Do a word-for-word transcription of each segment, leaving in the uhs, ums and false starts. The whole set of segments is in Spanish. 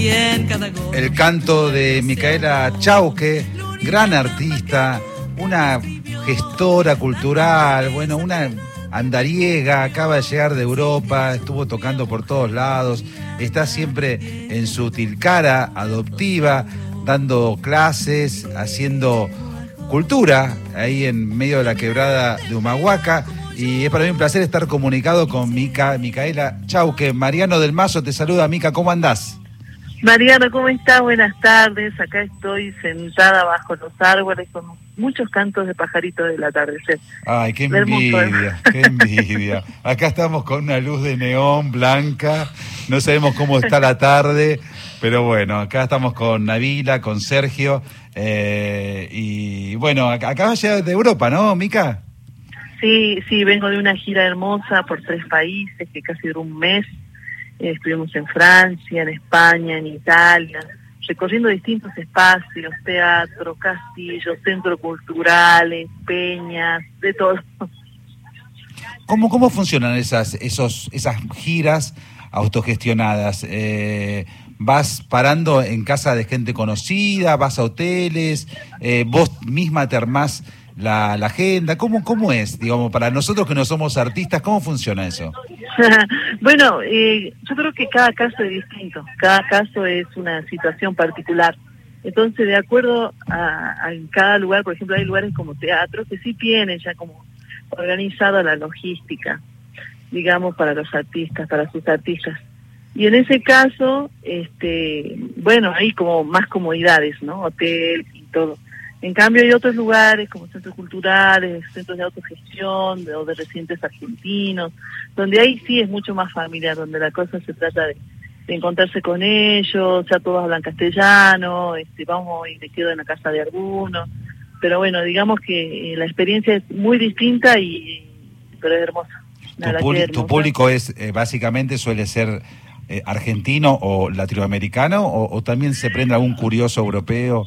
El canto de Micaela Chauque, gran artista, una gestora cultural, bueno, una andariega, acaba de llegar de Europa, estuvo tocando por todos lados, está siempre en su Tilcara adoptiva, dando clases, haciendo cultura ahí en medio de la quebrada de Humahuaca. Y es para mí un placer estar comunicado con Mica, Micaela Chauque. Mariano del Mazo te saluda. Mica, ¿cómo andás? Mariano, ¿cómo estás? Buenas tardes. Acá estoy sentada bajo los árboles con muchos cantos de pajaritos del atardecer. Ay, qué envidia, qué envidia. Acá estamos con una luz de neón blanca. No sabemos cómo está la tarde, pero bueno, acá estamos con Nabila, con Sergio. Eh, y bueno, acabas de llegar de Europa, ¿no, Mica? Sí, sí, vengo de una gira hermosa por tres países que casi duró un mes. Eh, estuvimos en Francia, en España, en Italia, recorriendo distintos espacios, teatro, castillos, centros culturales, peñas, de todo. ¿Cómo, cómo funcionan esas, esos, esas giras autogestionadas? Eh, ¿Vas parando en casa de gente conocida? ¿Vas a hoteles? Eh, ¿Vos misma te armás la, la agenda? ¿Cómo, cómo es, digamos, para nosotros que no somos artistas, cómo funciona eso? Bueno, eh, yo creo que cada caso es distinto, cada caso es una situación particular. Entonces, de acuerdo a, a en cada lugar, por ejemplo, hay lugares como teatro que sí tienen ya como organizada la logística, digamos, para los artistas, para sus artistas. Y en ese caso, este, bueno, hay como más comodidades, ¿no? Hotel y todo. En cambio hay otros lugares como centros culturales, centros de autogestión de, o de residentes argentinos, donde ahí sí es mucho más familiar, donde la cosa se trata de, de encontrarse con ellos, ya todos hablan castellano, este, vamos y me quedo en la casa de alguno. Pero bueno, digamos que eh, la experiencia es muy distinta, y pero es hermosa. Tu, público, es hermosa. ¿Tu público es eh, básicamente suele ser eh, argentino o latinoamericano o, o también se prende algún curioso europeo?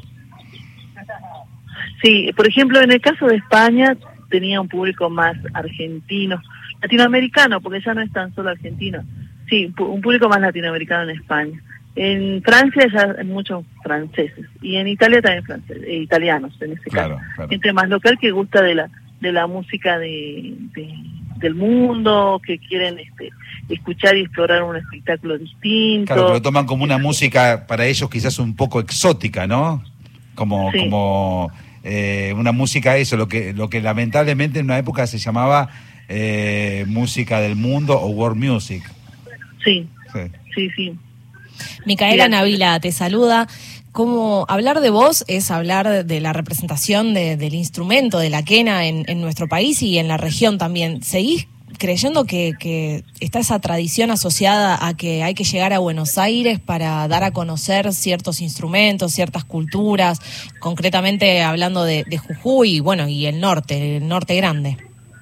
Sí, por ejemplo, en el caso de España tenía un público más argentino, latinoamericano, porque ya no es tan solo argentino. Sí, un público más latinoamericano en España. En Francia ya hay muchos franceses, y en Italia también franceses, eh, italianos en ese claro, caso. Claro. Gente más local que gusta de la de la música de, de del mundo, que quieren este escuchar y explorar un espectáculo distinto. Claro, pero toman como una música para ellos quizás un poco exótica, ¿no? Como sí. como eh, una música, eso, lo que lo que lamentablemente en una época se llamaba eh, música del mundo o world music. Sí, sí, sí. sí. Micaela Nabila te saluda. Como hablar de vos es hablar de la representación de, del instrumento, de la quena en, en nuestro país y en la región también. ¿Seguís creyendo que, que está esa tradición asociada a que hay que llegar a Buenos Aires para dar a conocer ciertos instrumentos, ciertas culturas, concretamente hablando de, de Jujuy, bueno, y el norte, el norte grande?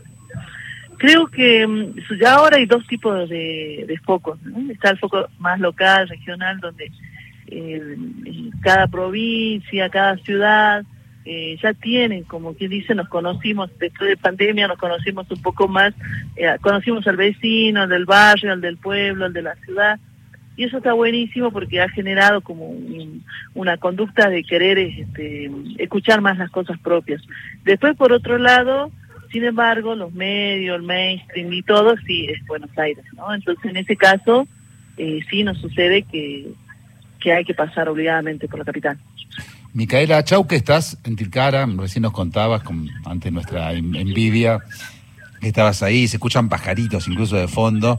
Creo que ya ahora hay dos tipos de, de focos, ¿no? Está el foco más local, regional, donde eh, cada provincia, cada ciudad eh, ya tienen, como quien dice, nos conocimos, después de pandemia nos conocimos un poco más, eh, conocimos al vecino, al del barrio, al del pueblo, al de la ciudad, y eso está buenísimo porque ha generado como un, una conducta de querer este, escuchar más las cosas propias. Después, por otro lado, sin embargo, los medios, el mainstream y todo, sí, es Buenos Aires, ¿no? Entonces, en ese caso, eh, sí nos sucede que, que hay que pasar obligadamente por la capital. Micaela Chauque, estás en Tilcara, recién nos contabas, con, ante nuestra envidia, que estabas ahí, se escuchan pajaritos incluso de fondo,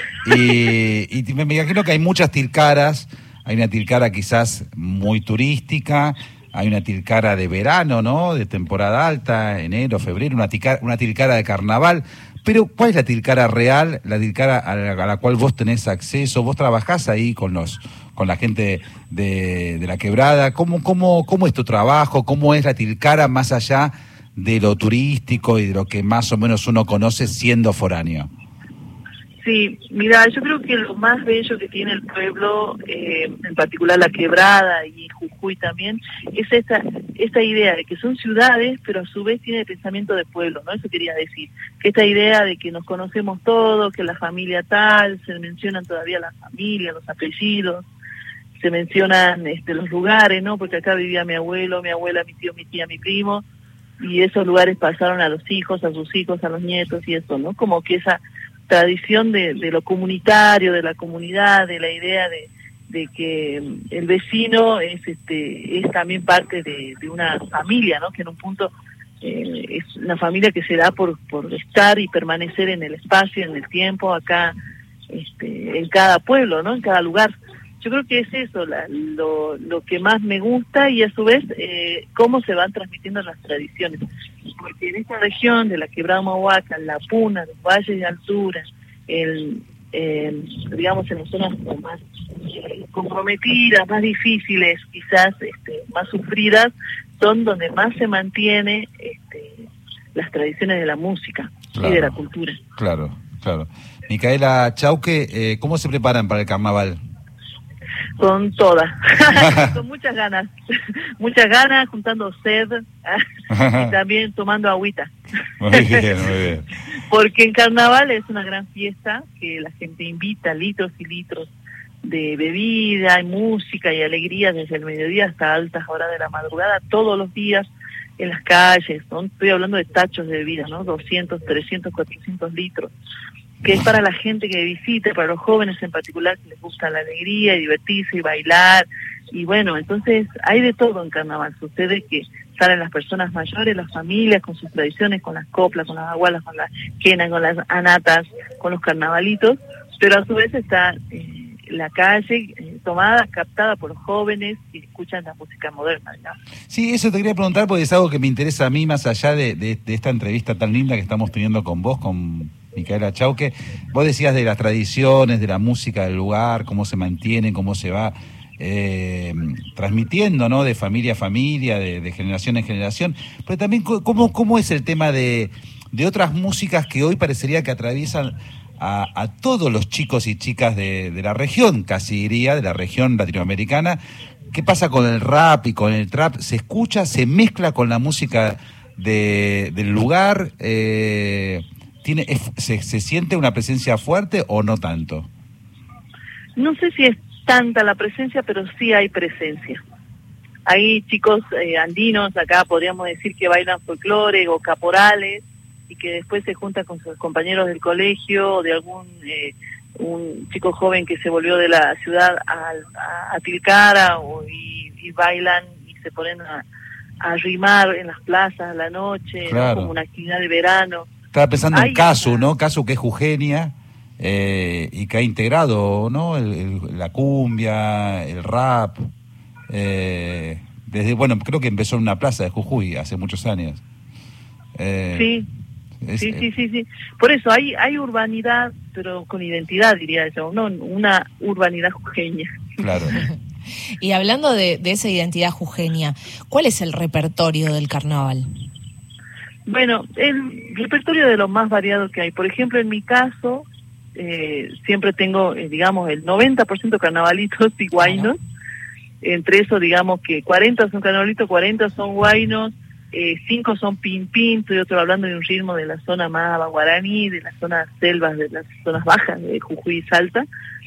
y, y me imagino que hay muchas Tilcaras, hay una Tilcara quizás muy turística, hay una Tilcara de verano, ¿no?, de temporada alta, enero, febrero, una Tilcara, una Tilcara de carnaval. Pero, ¿cuál es la Tilcara real, la Tilcara a la, a la cual vos tenés acceso? ¿Vos trabajás ahí con los con la gente de, de la quebrada? ¿Cómo, cómo, ¿Cómo es tu trabajo? ¿Cómo es la Tilcara más allá de lo turístico y de lo que más o menos uno conoce siendo foráneo? Sí, mira, yo creo que lo más bello que tiene el pueblo, eh, en particular la quebrada y Jujuy también, es esta esta idea de que son ciudades, pero a su vez tiene el pensamiento de pueblo, ¿no? Eso quería decir, que esta idea de que nos conocemos todos, que la familia tal, se mencionan todavía las familias, los apellidos, se mencionan este, los lugares, ¿no? Porque acá vivía mi abuelo, mi abuela, mi tío, mi tía, mi primo, y esos lugares pasaron a los hijos, a sus hijos, a los nietos y eso, ¿no? Como que esa tradición de, de lo comunitario, de la comunidad, de la idea de, de que el vecino es este es también parte de, de una familia, ¿no? Que en un punto eh, es una familia que se da por, por estar y permanecer en el espacio, en el tiempo, acá, este, en cada pueblo, ¿no? En cada lugar. Yo creo que es eso la, lo, lo que más me gusta, y a su vez eh, cómo se van transmitiendo las tradiciones. Porque en esta región de la Quebrada Humahuaca, la Puna, los valles de altura, el, eh, digamos en las zonas más eh, comprometidas, más difíciles, quizás este, más sufridas, son donde más se mantiene este, las tradiciones de la música, claro, y de la cultura. Claro, claro. Micaela Chauque, eh, ¿cómo se preparan para el carnaval? Con todas, con muchas ganas, muchas ganas, juntando sed y también tomando agüita. Muy bien, muy bien. Porque en carnaval es una gran fiesta que la gente invita litros y litros de bebida, y música y alegría desde el mediodía hasta altas horas de la madrugada, todos los días en las calles, ¿no? Estoy hablando de tachos de bebida, ¿no? doscientos, trescientos, cuatrocientos litros. Que es para la gente que visita, para los jóvenes en particular que les gusta la alegría y divertirse y bailar, y bueno, entonces hay de todo en carnaval. Sucede que salen las personas mayores, las familias con sus tradiciones, con las coplas, con las agualas, con las quenas, con las anatas, con los carnavalitos, pero a su vez está eh, la calle eh, tomada, captada por los jóvenes que escuchan la música moderna, ¿no? Sí, eso te quería preguntar porque es algo que me interesa a mí, más allá de, de, de esta entrevista tan linda que estamos teniendo con vos, con Micaela Chauque. Vos decías de las tradiciones, de la música del lugar, cómo se mantiene, cómo se va eh, transmitiendo, ¿no? De familia a familia, de, de generación en generación. Pero también, ¿cómo, cómo es el tema de, de otras músicas que hoy parecería que atraviesan a, a todos los chicos y chicas de, de la región, casi diría, de la región latinoamericana? ¿Qué pasa con el rap y con el trap? ¿Se escucha, se mezcla con la música de, del lugar? Eh, ¿Tiene, se, ¿Se siente una presencia fuerte o no tanto? No sé si es tanta la presencia, pero sí hay presencia. Hay chicos eh, andinos, acá podríamos decir que bailan folclore o caporales, y que después se juntan con sus compañeros del colegio, o de algún eh, un chico joven que se volvió de la ciudad a, a, a Tilcara, o, y, y bailan y se ponen a, a rimar en las plazas a la noche, claro, ¿no? Como una actividad de verano. Estaba pensando Hay en Casu, una... ¿no? Casu, que es jujeña eh, y que ha integrado, ¿no? El, el, la cumbia, el rap. Eh, desde, bueno, creo que empezó en una plaza de Jujuy hace muchos años. Eh, sí, es, sí, sí, sí, sí. Por eso hay hay urbanidad, pero con identidad, diría yo, no una urbanidad jujeña. Claro. Y hablando de, de esa identidad jujeña, ¿cuál es el repertorio del carnaval? Bueno, el repertorio de lo más variado que hay. Por ejemplo, en mi caso, eh, siempre tengo, eh, digamos, el noventa por ciento carnavalitos y guainos. Claro. Entre eso, digamos que cuarenta son carnavalitos, cuarenta son guainos, eh, cinco son pin-pin. Estoy otro hablando de un ritmo de la zona más guaraní, de las zonas selvas, de las zonas bajas de Jujuy y Salta,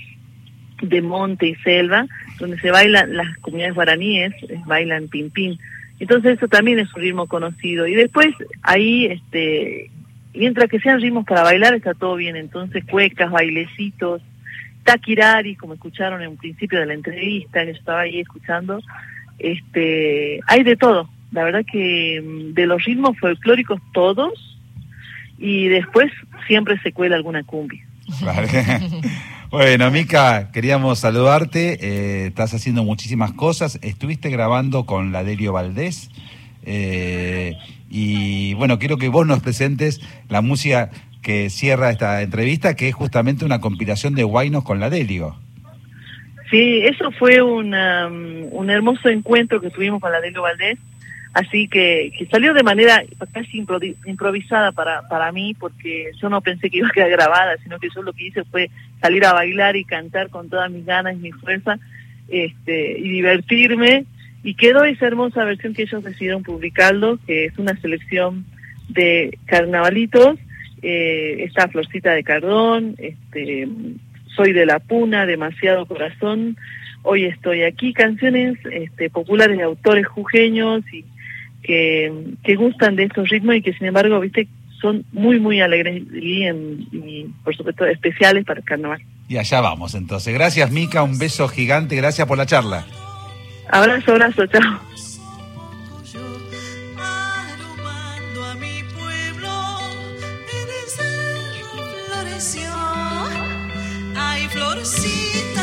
de monte y selva, donde se bailan, las comunidades guaraníes eh, bailan pin-pin. Entonces eso también es un ritmo conocido. Y después ahí, este, mientras que sean ritmos para bailar, está todo bien. Entonces cuecas, bailecitos, taquirari, como escucharon en un principio de la entrevista, que yo estaba ahí escuchando, este, hay de todo. La verdad que de los ritmos folclóricos todos, y después siempre se cuela alguna cumbia. Vale. Bueno, Mica, queríamos saludarte, eh, estás haciendo muchísimas cosas, estuviste grabando con la Delio Valdés, eh, y bueno, quiero que vos nos presentes la música que cierra esta entrevista, que es justamente una compilación de guainos con la Delio. Sí, eso fue una, un hermoso encuentro que tuvimos con la Delio Valdés, así que, que salió de manera casi improvisada para, para mí, porque yo no pensé que iba a quedar grabada, sino que yo lo que hice fue salir a bailar y cantar con todas mis ganas y mi fuerza, este, y divertirme, y quedó esa hermosa versión que ellos decidieron publicarlo, que es una selección de carnavalitos. Eh, está Florcita de Cardón, este, Soy de la Puna, Demasiado Corazón, Hoy estoy aquí, canciones este, populares de autores jujeños y que, que gustan de estos ritmos y que sin embargo, viste, son muy, muy alegres y, en, y por supuesto especiales para el carnaval. Y allá vamos entonces. Gracias, Mica, un beso gigante, gracias por la charla. Abrazo, abrazo, chao. Ay, florcita.